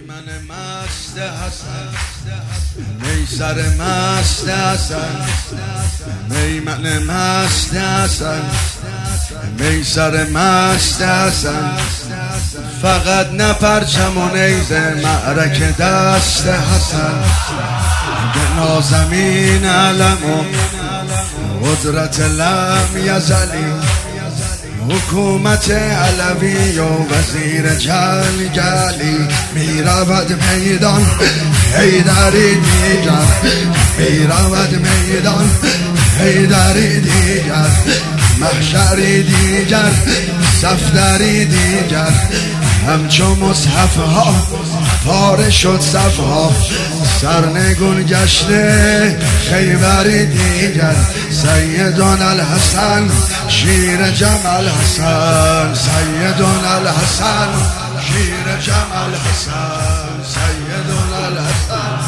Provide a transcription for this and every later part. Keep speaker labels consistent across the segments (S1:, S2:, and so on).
S1: میمن مست حسن میسر مست حسن میمن مست حسن میسر مست حسن فقط نه پرچم و نیزه معرکه دست حسن به نازمین علم و قدرت لم یزلی حکومت علوی و وزیر جلگلی میرود میدان حیدری دیگر میرود میدان حیدری دیگر محشری دیگر صفدری دیگر همچو مصحف ها پاره شد صف ها سرنگون گشته خیبری دیگر سیدون الحسن شیر جمال حسن سیدون الحسن شیر جمال حسن سیدون الحسن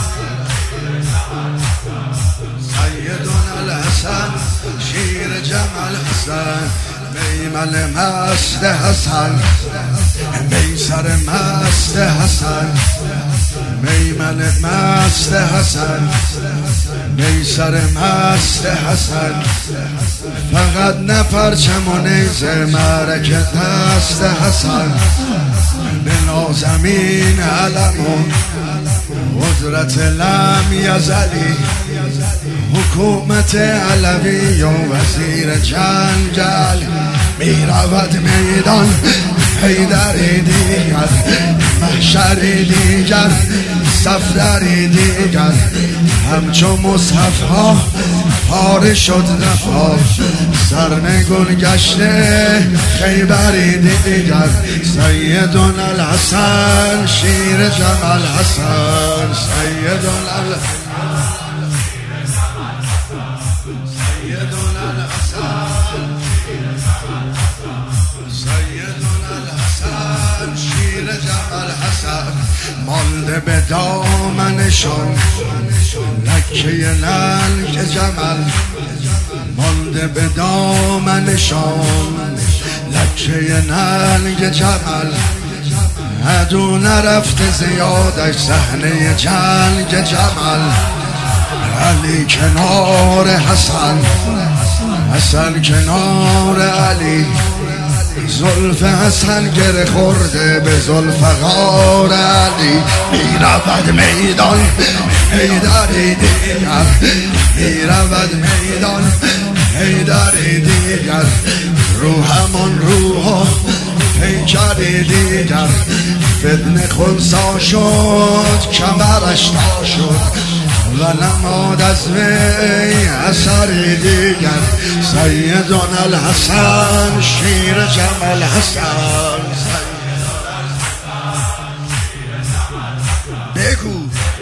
S1: سیدون الحسن شیر جمال حسن میمن مست حسن میسر مست حسن میمن مست حسن میسر مست حسن فقط نه پرچم و نیزه معرکه دست حسن به نازمین علم و قدرت لم یزلی حکومت علوی و وزیر جنگل میرود میدان حیدری دیگر محشری دیگر صفدری دیگر همچو مصحف ها پاره شد نفا سرنگون گشته خیبری دیگر سیدون الحسن شیر جمال حسن سیدون الحسن سیدون الحسن سیدون الحسن شیر جمال حسن مانده به دامنشان لکه نلک جمل مانده به دامنشان لکه نلک جمل عدو نرفته زیادش صحنه جنگ جمل علی کنار حسن حسن کنار علی زلف حسن گره خورده به ذوالفقار علی میرود میدان حیدری دیگر میرود میدان حیدری دیگر روحمان روح پیکری دیگر فتنه خلصا شد کمرش تا شد و نماد از وی اثری دیگر سیدون الحسن شیر جمال حسن بگو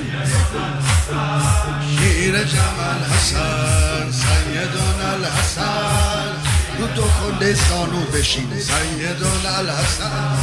S1: شیر جمال حسن سیدون الحسن رو دو کنده سانو بشین سیدون الحسن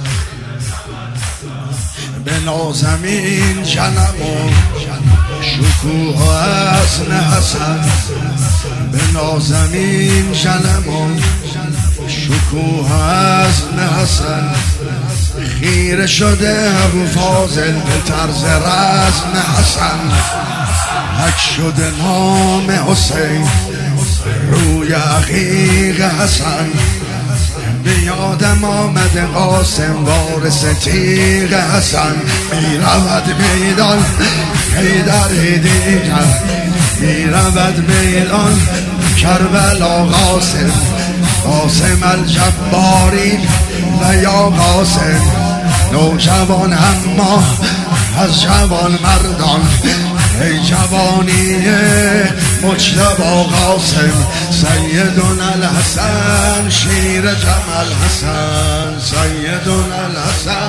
S1: به نازمین جنم و شکوه حسن حسن به نازمین جنم و شکوه حسن حسن خیره شده ابو فاضل به طرز رسم حسن حک شده نام حسین روی عقیق حسن به یادم آمد قاسم وارث تیغ حسن میرود میدان حیدری دیگر میرود میدان کربلا قاسم قاسم الجباری و یا قاسم نوجوان اما از جوان مردان ای جوانی مجتبی قاسم سیدون الحسن شیر جمال حسن سیدون الحسن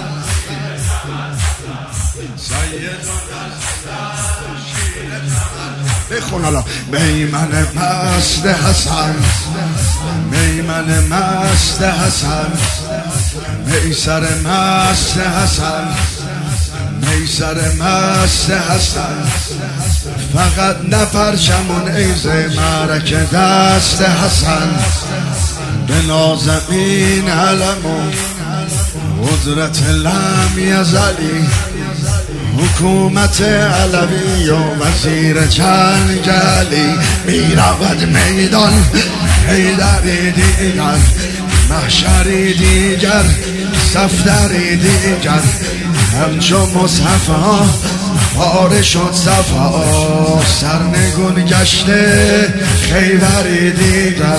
S1: سیدون الحسن شیر جمال بخون الله میمن مست حسن میمن مست حسن میسر مست حسن میسر مست حسن فقط نه پرچم و نیزه معرکه دست حسن به نازمین علم و قدرت لم یزلی حکومت علوی و وزیر جنگلی میرود میدان حیدری دیگر محشری دیگر صفدری دیگر همچون مصحف ها پاره شد صفا سرنگون گشته خیبری دیگر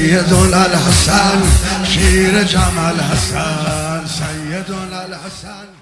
S1: سیدالحسن شیر جمال حسن سیدالحسن